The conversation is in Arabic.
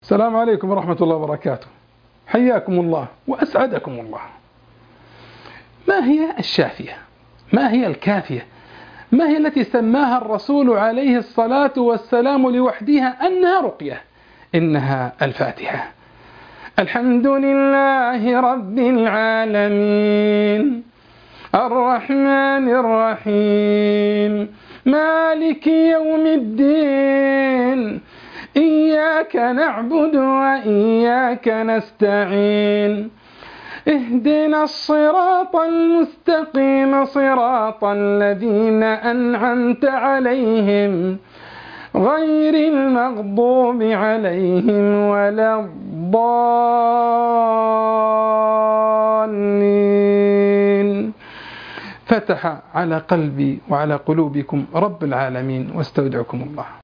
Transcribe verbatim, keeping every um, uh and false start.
السلام عليكم ورحمة الله وبركاته. حياكم الله وأسعدكم الله. ما هي الشافية؟ ما هي الكافية؟ ما هي التي سماها الرسول عليه الصلاة والسلام لوحدها أنها رقية؟ إنها الفاتحة. الحمد لله رب العالمين الرحمن الرحيم مالك يوم الدين إياك نعبد وإياك نستعين اهدنا الصراط المستقيم صراط الذين أنعمت عليهم غير المغضوب عليهم ولا الضالين. فتح على قلبي وعلى قلوبكم رب العالمين، واستودعكم الله.